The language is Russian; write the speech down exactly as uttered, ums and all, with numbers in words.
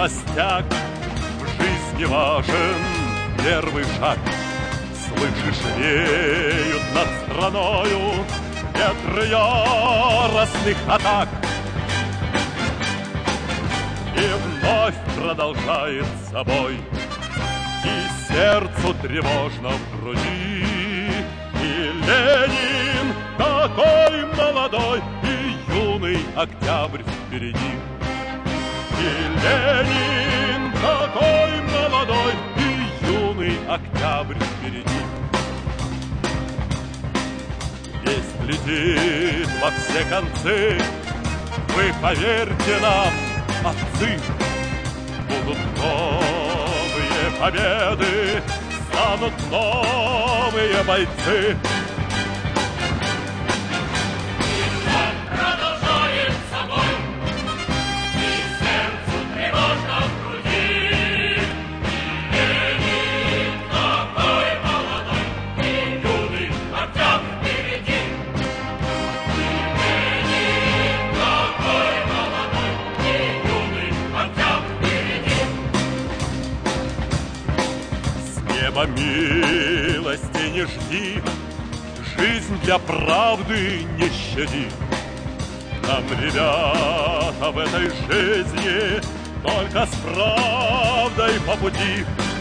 холостяк, в жизни важен первый шаг. Слышишь, реют над страною ветры яростных атак. И вновь продолжает собой, и сердцу тревожно в груди. И Ленин такой молодой, и юный октябрь впереди. И Ленин такой молодой, и юный октябрь впереди. Весть летит во все концы, вы поверьте нам, отцы, будут новые победы, станут новые бойцы. Неба милости не жди, жизнь для правды не щади. Нам, ребята, в этой жизни только с правдой по пути.